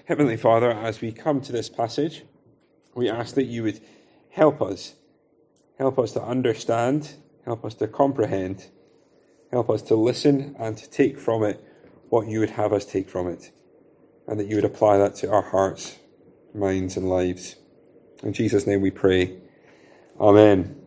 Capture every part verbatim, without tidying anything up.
Heavenly Father, as we come to this passage, we ask that you would help us. Help us to understand, help us to comprehend, help us to listen and to take from it what you would have us take from it, and that you would apply that to our hearts, minds and lives. In Jesus' name we pray. Amen.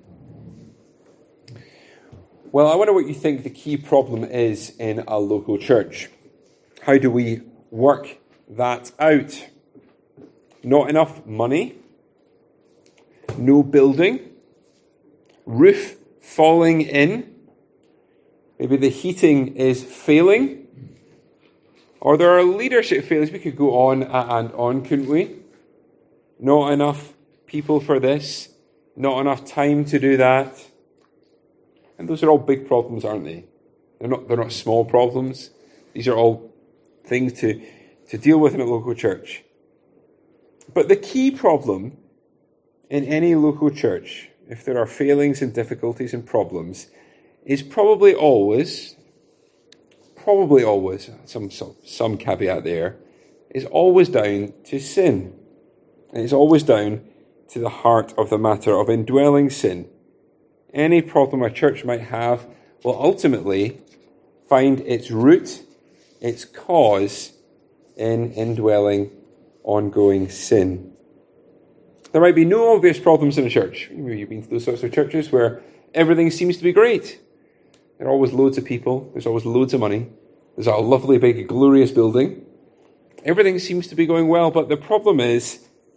Well, I wonder what you think the key problem is in a local church. How do we work that out? Not enough money, no building, roof falling in, maybe the heating is failing, or there are leadership failures. We could go on and on, couldn't we? Not enough people for this, not enough time to do that. And those are all big problems, aren't they? They're not, they're not small problems. These are all things to, to deal with in a local church. But the key problem in any local church, if there are failings and difficulties and problems, is probably always, probably always, some, some, some caveat there, is always down to sin. And it's always down to the heart of the matter of indwelling sin. Any problem a church might have will ultimately find its root, its cause, in indwelling, ongoing sin. There might be no obvious problems in a church. You've been to those sorts of churches where everything seems to be great. There are always loads of people. There's always loads of money. There's a lovely, big, glorious building. Everything seems to be going well, but the problem is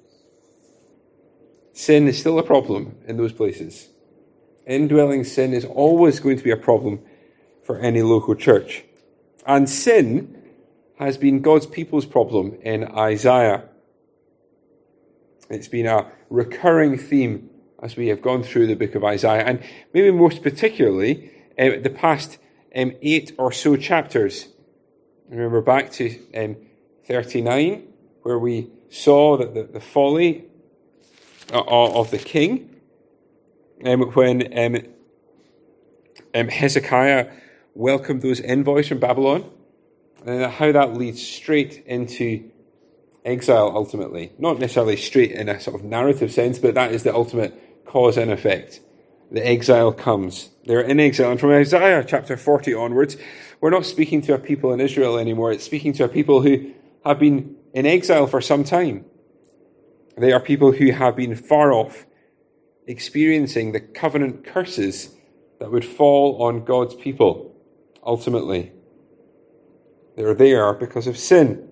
sin is still a problem in those places. Indwelling sin is always going to be a problem for any local church. And sin has been God's people's problem in Isaiah. It's been a recurring theme as we have gone through the book of Isaiah, and maybe most particularly uh, the past um, eight or so chapters. Remember back to um, thirty-nine, where we saw that the, the folly of the king, um, when um, um, Hezekiah welcomed those envoys from Babylon, and how that leads straight into exile ultimately. Not necessarily straight in a sort of narrative sense, but that is the ultimate cause and effect. The exile comes. They're in exile. And from Isaiah chapter forty onwards, we're not speaking to a people in Israel anymore. It's speaking to a people who have been in exile for some time. They are people who have been far off, experiencing the covenant curses that would fall on God's people, ultimately. They're there because of sin.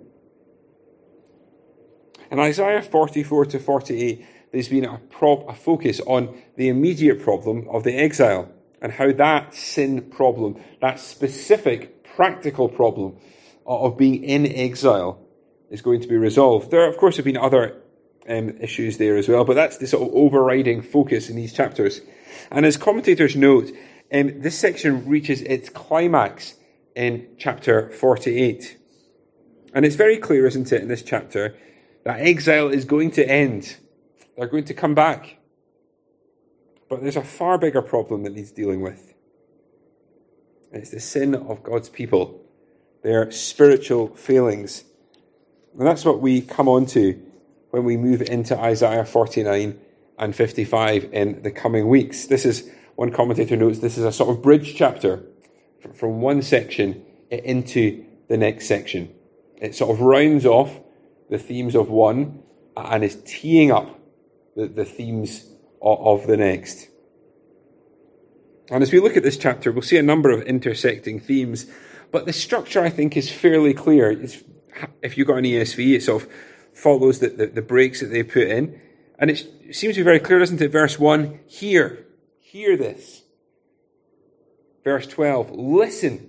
In Isaiah forty-four to forty-eight, there's been a, prop, a focus on the immediate problem of the exile and how that sin problem, that specific practical problem of being in exile, is going to be resolved. There, of course, have been other um, issues there as well, but that's the sort of overriding focus in these chapters. And as commentators note, um, this section reaches its climax in chapter forty-eight. And it's very clear, isn't it, in this chapter, that exile is going to end. They're going to come back. But there's a far bigger problem that needs dealing with. It's the sin of God's people, their spiritual failings. And that's what we come on to when we move into Isaiah forty-nine and fifty-five in the coming weeks. This is, one commentator notes, this is a sort of bridge chapter from one section into the next section. It sort of rounds off the themes of one and is teeing up the, the themes of, of the next. And as we look at this chapter, we'll see a number of intersecting themes, but the structure, I think, is fairly clear. It's, if you've got an E S V, it sort of follows the, the, the breaks that they put in. And it seems to be very clear, doesn't it? Verse one, hear, hear this. Verse twelve, listen.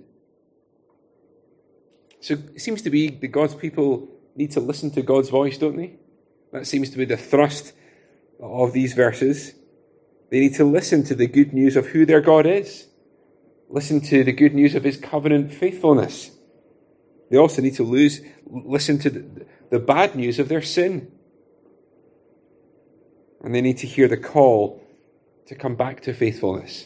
So it seems to be that God's people need to listen to God's voice, don't they? That seems to be the thrust of these verses. They need to listen to the good news of who their God is. Listen to the good news of his covenant faithfulness. They also need to lose, listen to the, the bad news of their sin. And they need to hear the call to come back to faithfulness,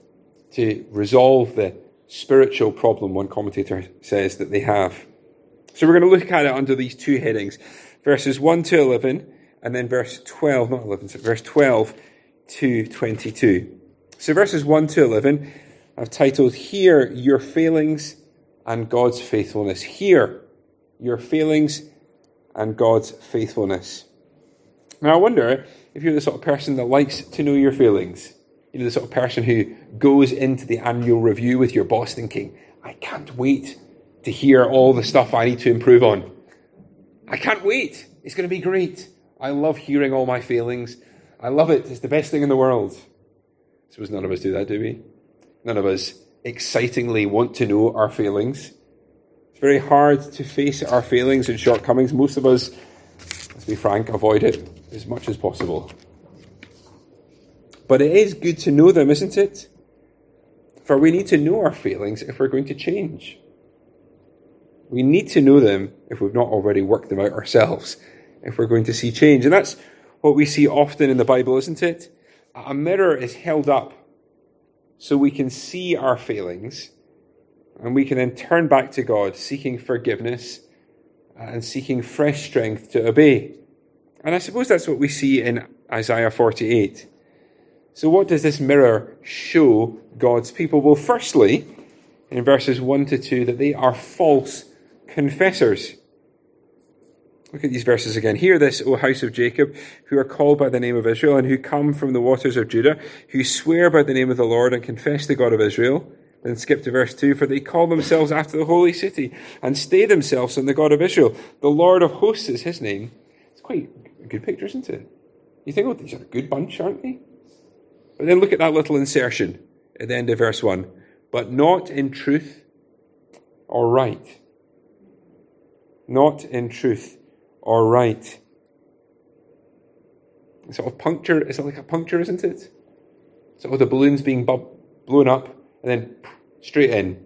to resolve the spiritual problem, one commentator says, that they have. So we're going to look at it under these two headings, verses one to eleven, and then verse twelve, not eleven, so verse twelve to twenty-two. So verses one to eleven, I've titled, Hear Your Failings and God's Faithfulness. Hear your failings and God's faithfulness. Now I wonder if you're the sort of person that likes to know your failings. You know, the sort of person who goes into the annual review with your boss thinking, I can't wait to hear all the stuff I need to improve on. I can't wait. It's going to be great. I love hearing all my failings. I love it. It's the best thing in the world. I suppose none of us do that, do we? None of us excitingly want to know our failings. It's very hard to face our failings and shortcomings. Most of us, let's be frank, avoid it as much as possible. But it is good to know them, isn't it? For we need to know our failings if we're going to change. We need to know them if we've not already worked them out ourselves, if we're going to see change. And that's what we see often in the Bible, isn't it? A mirror is held up so we can see our failings, and we can then turn back to God, seeking forgiveness and seeking fresh strength to obey. And I suppose that's what we see in Isaiah forty-eight. So what does this mirror show God's people? Well, firstly, in verses one to two, that they are false confessors. Look at these verses again. Hear this, O house of Jacob, who are called by the name of Israel, and who come from the waters of Judah, who swear by the name of the Lord and confess the God of Israel. Then skip to verse two. For they call themselves after the holy city, and stay themselves on the God of Israel. The Lord of hosts is his name. It's quite a good picture, isn't it? You think, oh, these are a good bunch, aren't they? But then look at that little insertion at the end of verse one. But not in truth or right. Not in truth or right. It's sort of puncture. It's like a puncture, isn't it? Sort of the balloons being bu- blown up and then straight in.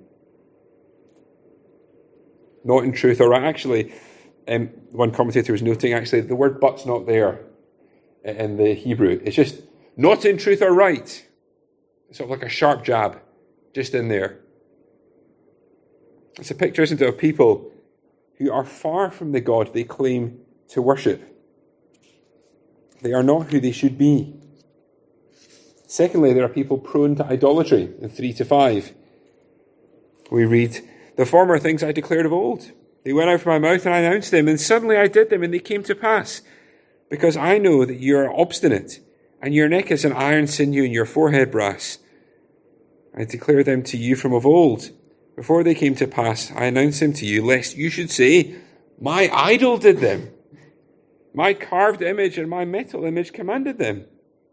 Not in truth or right. Actually, um, one commentator was noting actually the word but's not there in the Hebrew. It's just not in truth or right. It's sort of like a sharp jab just in there. It's a picture, isn't it, of people who are far from the God they claim to worship. They are not who they should be. Secondly, there are people prone to idolatry in three to five. We read, the former things I declared of old. They went out from my mouth and I announced them, and suddenly I did them and they came to pass. Because I know that you are obstinate, and your neck is an iron sinew and your forehead brass. I declare them to you from of old. Before they came to pass, I announced them to you, lest you should say, my idol did them. My carved image and my metal image commanded them.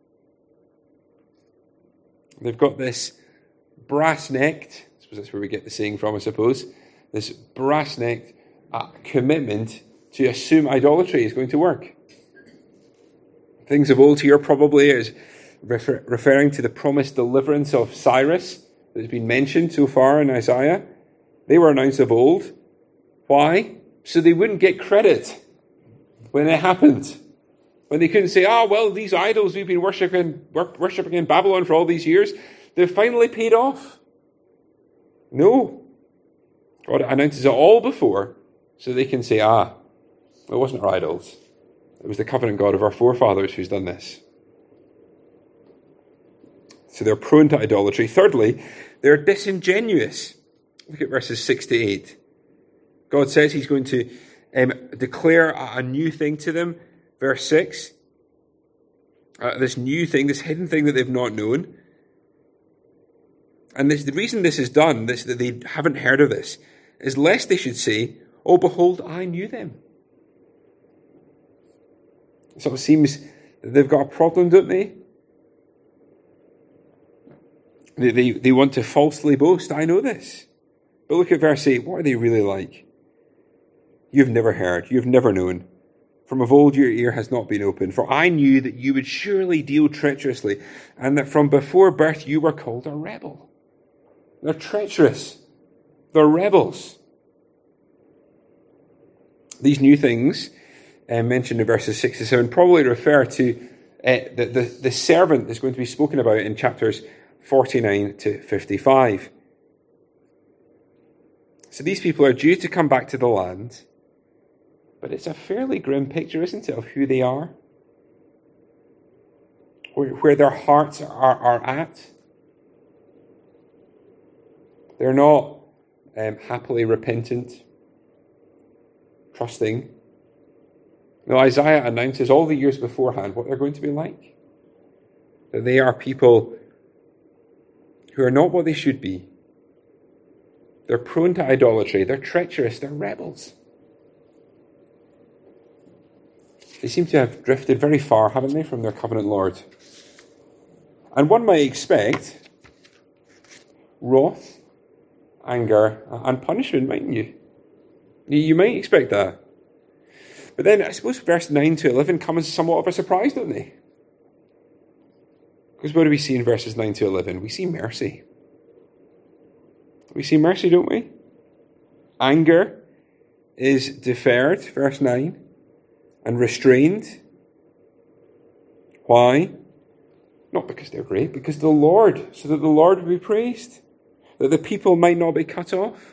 They've got this brass-necked, I suppose that's where we get the saying from, I suppose, this brass-necked uh, commitment to assume idolatry is going to work. Things of old here probably is refer- referring to the promised deliverance of Cyrus that has been mentioned so far in Isaiah. They were announced of old. Why? So they wouldn't get credit when it happened. When they couldn't say, oh, well, these idols we've been worshipping, worshipping in Babylon for all these years, they've finally paid off. No. God announces it all before so they can say, ah, it wasn't our idols. It was the covenant God of our forefathers who's done this. So they're prone to idolatry. Thirdly, they're disingenuous. Look at verses six to eight. God says he's going to um, declare a, a new thing to them. Verse six. Uh, this new thing, this hidden thing that they've not known. And this, the reason this is done, this that they haven't heard of this, is lest they should say, oh, behold, I knew them. It sort of seems that they've got a problem, don't they? They, they? they want to falsely boast, I know this. But look at verse eight. What are they really like? You've never heard, you've never known. From of old your ear has not been opened. For I knew that you would surely deal treacherously, and that from before birth you were called a rebel. They're treacherous. They're rebels. These new things uh, mentioned in verses six to seven probably refer to uh, the, the, the servant that's going to be spoken about in chapters forty-nine to fifty-five. So these people are due to come back to the land, But it's a fairly grim picture, isn't it, of who they are? Where, where their hearts are, are at. They're not um, happily repentant, trusting. No, Isaiah announces all the years beforehand what they're going to be like. That they are people who are not what they should be. They're prone to idolatry. They're treacherous. They're rebels. They seem to have drifted very far, haven't they, from their covenant Lord? And one might expect wrath, anger, and punishment, mightn't you? You might expect that. But then I suppose verse nine to eleven come as somewhat of a surprise, don't they? Because what do we see in verses nine to eleven? We see mercy. We see mercy, don't we? Anger is deferred, verse nine, and restrained. Why? Not because they're great, because the Lord, so that the Lord would be praised, that the people might not be cut off.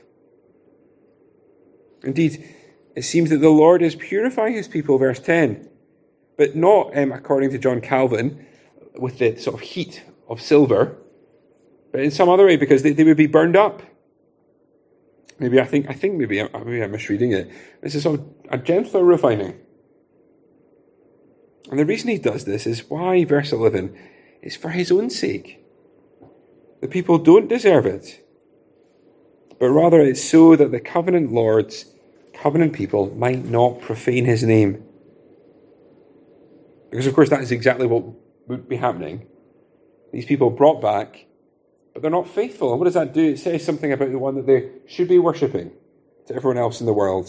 Indeed, it seems that the Lord is purifying his people, verse ten, but not, um, according to John Calvin, with the sort of heat of silver, but in some other way, because they, they would be burned up. Maybe I think I think maybe I'm, maybe I'm misreading it. This is sort of a gentler refining. And the reason he does this is why, verse eleven, is for his own sake. The people don't deserve it, but rather it's so that the covenant lords, covenant people, might not profane his name. Because, of course, that is exactly what would be happening. These people brought back, but they're not faithful. And what does that do? It says something about the one that they should be worshipping to everyone else in the world.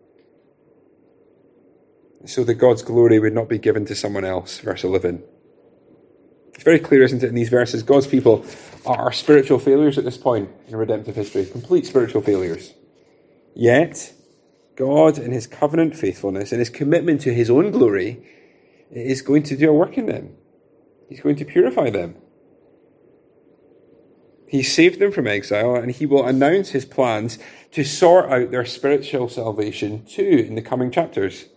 So that God's glory would not be given to someone else, verse eleven. It's very clear, isn't it, in these verses, God's people are spiritual failures at this point in redemptive history, complete spiritual failures. Yet, God, in his covenant faithfulness and his commitment to his own glory, is going to do a work in them. He's going to purify them. He saved them from exile, and he will announce his plans to sort out their spiritual salvation too in the coming chapters.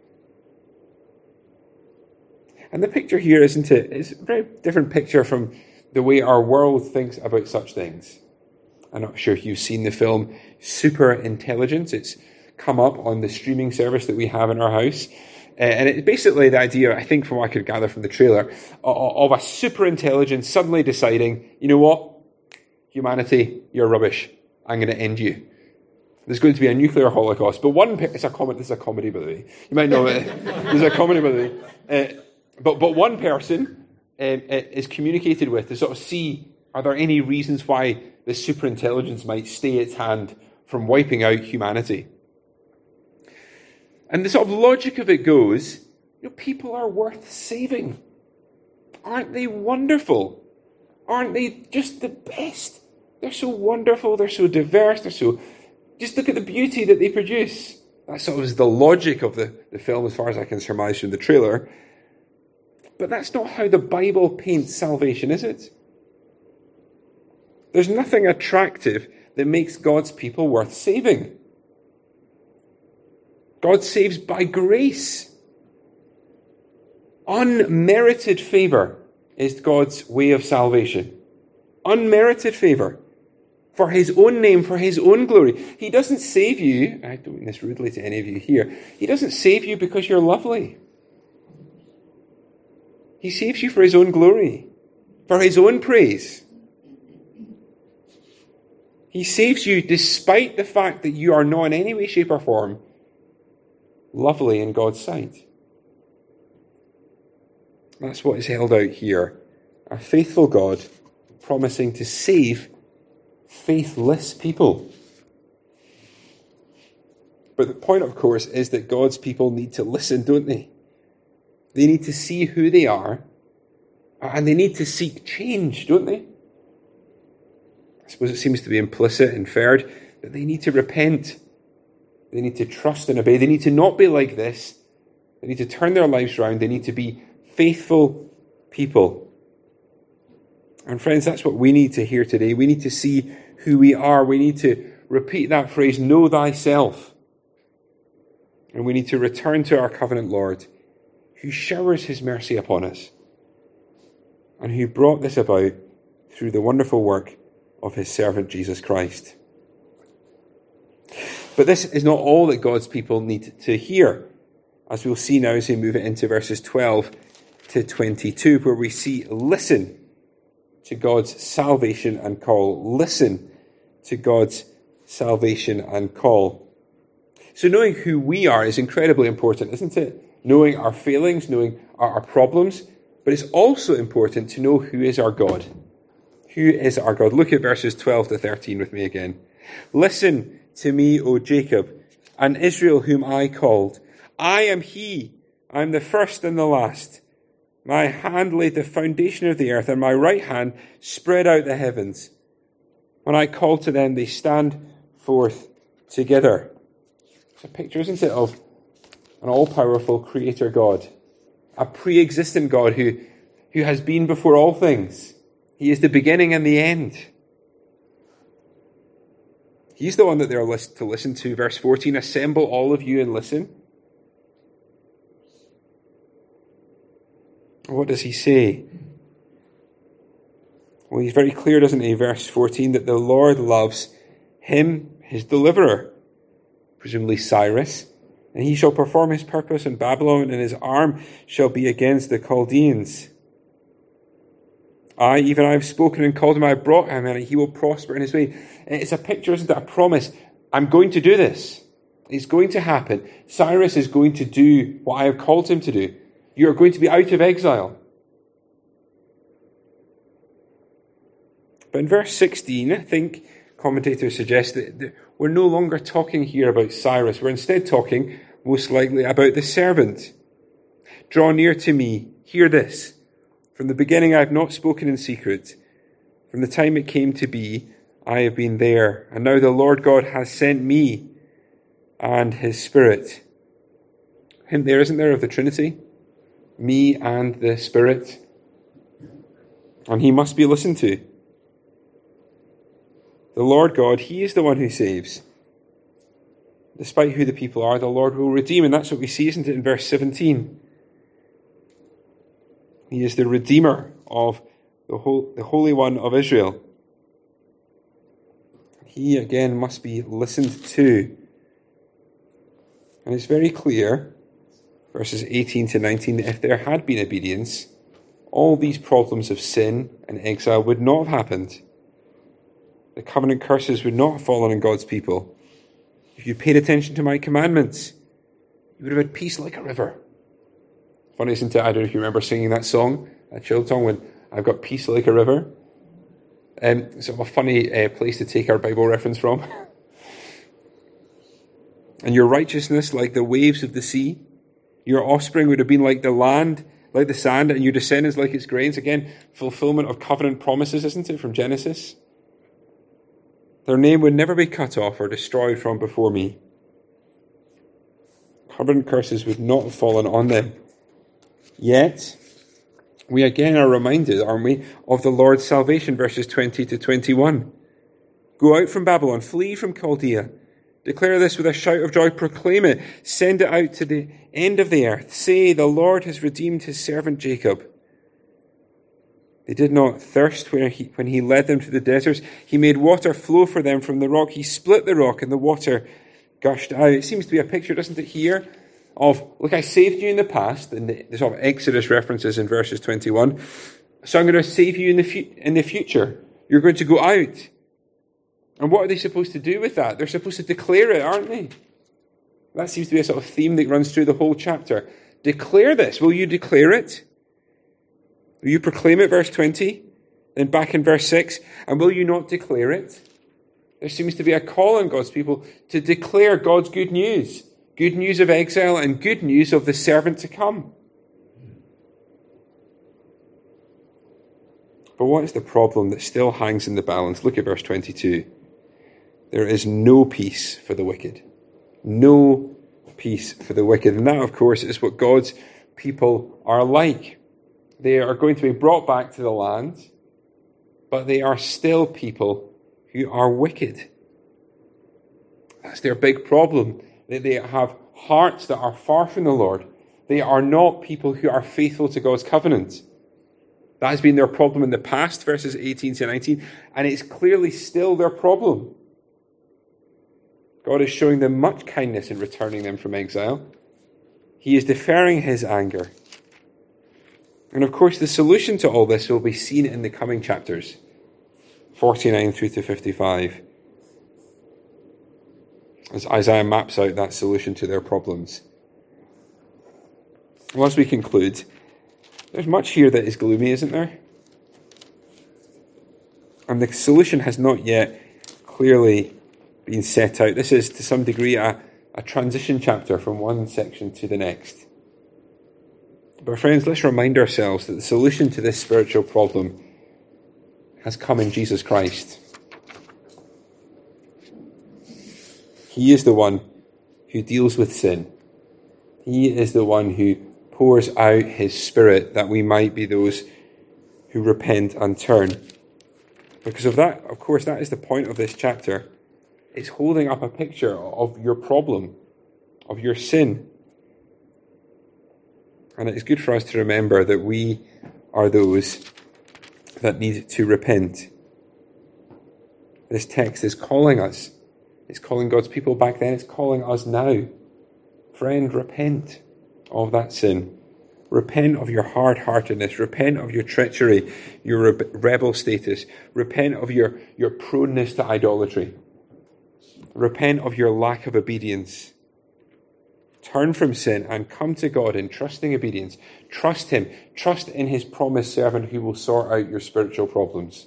And the picture here, isn't it? It's a very different picture from the way our world thinks about such things. I'm not sure if you've seen the film Super Intelligence. It's come up on the streaming service that we have in our house. Uh, and it's basically the idea, I think from what I could gather from the trailer, of, of a super intelligence suddenly deciding, you know what? Humanity, you're rubbish. I'm going to end you. There's going to be a nuclear holocaust. But one, it's a comedy, this is a comedy, by the way. You might know it. There's a comedy, by the way. Uh, But but one person um, is communicated with to sort of see, are there any reasons why this superintelligence might stay its hand from wiping out humanity? And the sort of logic of it goes, you know, people are worth saving. Aren't they wonderful? Aren't they just the best? They're so wonderful, they're so diverse, they're so... Just look at the beauty that they produce. That sort of is the logic of the, the film as far as I can surmise from the trailer. But that's not how the Bible paints salvation, is it? There's nothing attractive that makes God's people worth saving. God saves by grace. Unmerited favour is God's way of salvation. Unmerited favour. For his own name, for his own glory. He doesn't save you, I don't mean this rudely to any of you here, he doesn't save you because you're lovely. He saves you for his own glory, for his own praise. He saves you despite the fact that you are not in any way, shape, or form lovely in God's sight. That's what is held out here. A faithful God promising to save faithless people. But the point, of course, is that God's people need to listen, don't they? They need to see who they are, and they need to seek change, don't they? I suppose it seems to be implicit, inferred, that they need to repent. They need to trust and obey. They need to not be like this. They need to turn their lives around. They need to be faithful people. And friends, that's what we need to hear today. We need to see who we are. We need to repeat that phrase, know thyself. And we need to return to our covenant Lord, who showers his mercy upon us, and who brought this about through the wonderful work of his servant Jesus Christ. But this is not all that God's people need to hear, as we'll see now as we move it into verses twelve to twenty-two, where we see, listen to God's salvation and call. Listen to God's salvation and call. So knowing who we are is incredibly important, isn't it? Knowing our failings, knowing our, our problems, but it's also important to know who is our God. Who is our God? Look at verses twelve to thirteen with me again. Listen to me, O Jacob, and Israel whom I called. I am he, I am the first and the last. My hand laid the foundation of the earth, and my right hand spread out the heavens. When I call to them, they stand forth together. It's a picture, isn't it, of an all-powerful creator God, a pre-existent God who, who has been before all things. He is the beginning and the end. He's the one that they're to listen to. Verse fourteen, assemble all of you and listen. What does he say? Well, he's very clear, doesn't he? Verse fourteen, that the Lord loves him, his deliverer, presumably Cyrus, and he shall perform his purpose in Babylon, and his arm shall be against the Chaldeans. I, even I have spoken and called him, I have brought him, and he will prosper in his way. It's a picture, isn't it? A promise. I'm going to do this. It's going to happen. Cyrus is going to do what I have called him to do. You are going to be out of exile. But in verse sixteen, I think commentators suggest that we're no longer talking here about Cyrus. We're instead talking, most likely, about the servant. Draw near to me. Hear this. From the beginning I have not spoken in secret. From the time it came to be, I have been there. And now the Lord God has sent me and his Spirit. Hint there, isn't there, of the Trinity? Me and the Spirit. And he must be listened to. The Lord God, he is the one who saves. Despite who the people are, the Lord will redeem. And that's what we see, isn't it, in verse seventeen? He is the Redeemer of the, whole, the Holy One of Israel. He, again, must be listened to. And it's very clear, verses eighteen to nineteen, that if there had been obedience, all these problems of sin and exile would not have happened. The covenant curses would not have fallen on God's people. If you paid attention to my commandments, you would have had peace like a river. Funny, isn't it? I don't know if you remember singing that song, that child song, when I've got peace like a river. Um, sort of a funny uh, place to take our Bible reference from. And your righteousness like the waves of the sea. Your offspring would have been like the land, like the sand, and your descendants like its grains. Again, fulfillment of covenant promises, isn't it, from Genesis? Their name would never be cut off or destroyed from before me. Covenant curses would not have fallen on them. Yet, we again are reminded, aren't we, of the Lord's salvation, verses twenty to twenty-one. Go out from Babylon, flee from Chaldea. Declare this with a shout of joy, proclaim it, send it out to the end of the earth. Say, the Lord has redeemed his servant Jacob. They did not thirst when he, when he led them to the deserts. He made water flow for them from the rock. He split the rock and the water gushed out. It seems to be a picture, doesn't it, here, of, look, I saved you in the past, and the, the sort of Exodus references in verses twenty-one. So I'm going to save you in the, fu- in the future. You're going to go out. And what are they supposed to do with that? They're supposed to declare it, aren't they? That seems to be a sort of theme that runs through the whole chapter. Declare this. Will you declare it? Will you proclaim it, verse twenty? Then back in verse six, and will you not declare it? There seems to be a call on God's people to declare God's good news. Good news of exile and good news of the servant to come. But what is the problem that still hangs in the balance? Look at verse twenty-two. There is no peace for the wicked. No peace for the wicked. And that, of course, is what God's people are like. They are going to be brought back to the land, but they are still people who are wicked. That's their big problem. They have hearts that are far from the Lord. They are not people who are faithful to God's covenant. That has been their problem in the past, verses eighteen to nineteen, and it's clearly still their problem. God is showing them much kindness in returning them from exile. He is deferring his anger. And of course, the solution to all this will be seen in the coming chapters, forty-nine through to fifty-five, as Isaiah maps out that solution to their problems. Well, as we conclude, there's much here that is gloomy, isn't there? And the solution has not yet clearly been set out. This is, to some degree, a, a transition chapter from one section to the next. But friends, let's remind ourselves that the solution to this spiritual problem has come in Jesus Christ. He is the one who deals with sin. He is the one who pours out his Spirit that we might be those who repent and turn. Because of that, of course, that is the point of this chapter. It's holding up a picture of your problem, of your sin. And it is good for us to remember that we are those that need to repent. This text is calling us. It's calling God's people back then. It's calling us now. Friend, repent of that sin. Repent of your hard-heartedness. Repent of your treachery, your re- rebel status. Repent of your, your proneness to idolatry. Repent of your lack of obedience. Turn from sin and come to God in trusting obedience. Trust him. Trust in his promised servant who will sort out your spiritual problems.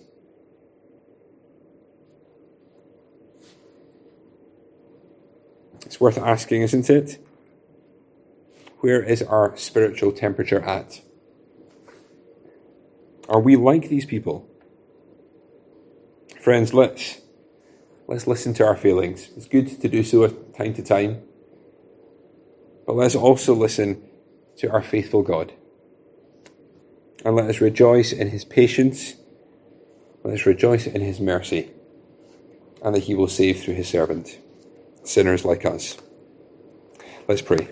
It's worth asking, isn't it? Where is our spiritual temperature at? Are we like these people? Friends, let's, let's listen to our feelings. It's good to do so from time to time. But let's also listen to our faithful God. And let us rejoice in his patience. Let us rejoice in his mercy. And that he will save through his servant sinners like us. Let's pray.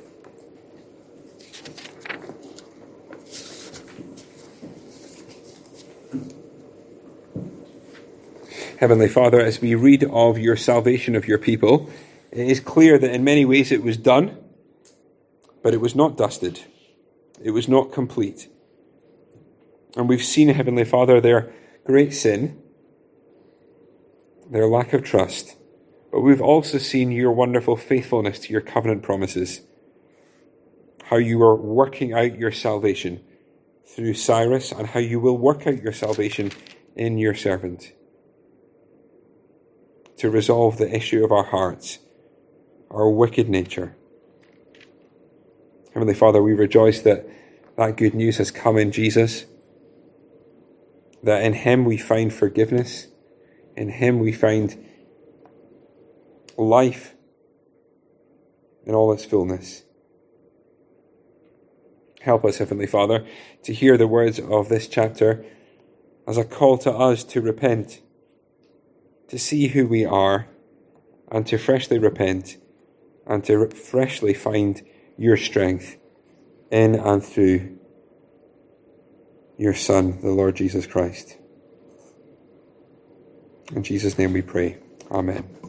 Heavenly Father, as we read of your salvation of your people, it is clear that in many ways it was done, but it was not dusted. It was not complete. And we've seen, Heavenly Father, their great sin, their lack of trust, but we've also seen your wonderful faithfulness to your covenant promises, how you are working out your salvation through Cyrus, and how you will work out your salvation in your servant, to resolve the issue of our hearts, our wicked nature. Heavenly Father, we rejoice that that good news has come in Jesus, that in him we find forgiveness, in him we find life in all its fullness. Help us, Heavenly Father, to hear the words of this chapter as a call to us to repent, to see who we are, and to freshly repent, and to freshly find your strength in and through your Son, the Lord Jesus Christ. In Jesus' name we pray. Amen.